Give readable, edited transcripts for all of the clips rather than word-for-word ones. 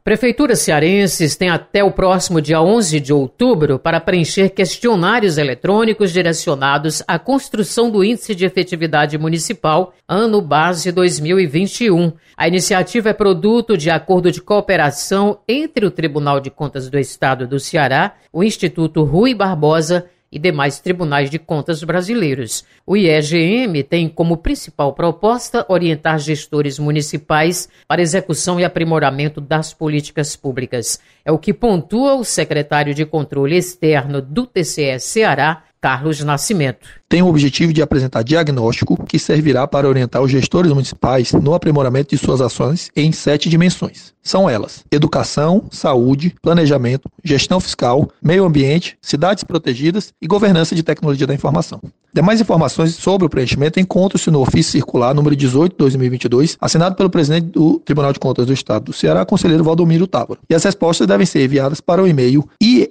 Prefeituras cearenses têm até o próximo dia 11 de outubro para preencher questionários eletrônicos direcionados à construção do Índice de Efetividade Municipal, ano base 2021. A iniciativa é produto de acordo de cooperação entre o Tribunal de Contas do Estado do Ceará, o Instituto Rui Barbosa e demais tribunais de contas brasileiros. O IEGM tem como principal proposta orientar gestores municipais para execução e aprimoramento das políticas públicas. É o que pontua o secretário de Controle Externo do TCE Ceará, Carlos Nascimento. Tem o objetivo de apresentar diagnóstico que servirá para orientar os gestores municipais no aprimoramento de suas ações em 7 dimensões. São elas: educação, saúde, planejamento, gestão fiscal, meio ambiente, cidades protegidas e governança de tecnologia da informação. Demais informações sobre o preenchimento encontram-se no ofício circular número 18/2022, assinado pelo presidente do Tribunal de Contas do Estado do Ceará, conselheiro Valdomiro Távora. E as respostas devem ser enviadas para o e-mail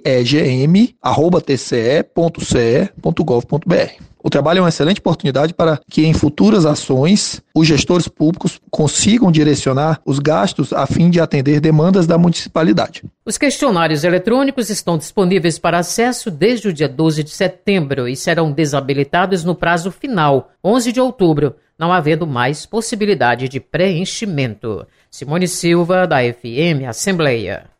iegm@tce.ce.gov.br. O trabalho é uma excelente oportunidade para que em futuras ações os gestores públicos consigam direcionar os gastos a fim de atender demandas da municipalidade. Os questionários eletrônicos estão disponíveis para acesso desde o dia 12 de setembro e serão desabilitados no prazo final, 11 de outubro, não havendo mais possibilidade de preenchimento. Simone Silva, da FM Assembleia.